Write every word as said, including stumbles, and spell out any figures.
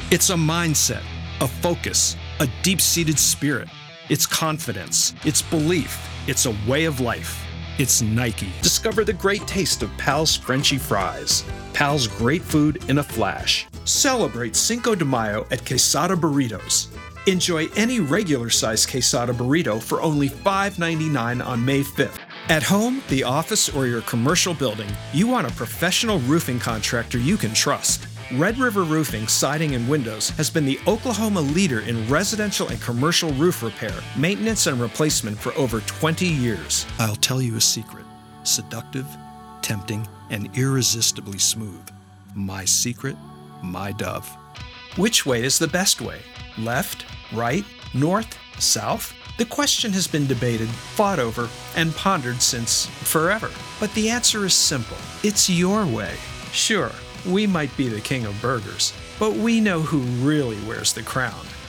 It's a mindset, a focus, a deep-seated spirit. It's confidence, it's belief, it's a way of life. It's Nike. Discover the great taste of Pal's Frenchy fries. Pal's great food in a flash. Celebrate Cinco de Mayo at Quesada Burritos. Enjoy any regular-sized quesada burrito for only five ninety-nine on May fifth. At home, the office, or your commercial building, you want a professional roofing contractor you can trust. Red River Roofing, Siding and Windows has been the Oklahoma leader in residential and commercial roof repair, maintenance, and replacement for over twenty years. I'll tell you a secret. Seductive, tempting, and irresistibly smooth. My secret, my Dove. Which way is the best way? Left, right, north, south? The question has been debated, fought over, and pondered since forever. But the answer is simple. It's your way. Sure, we might be the king of burgers, but we know who really wears the crown.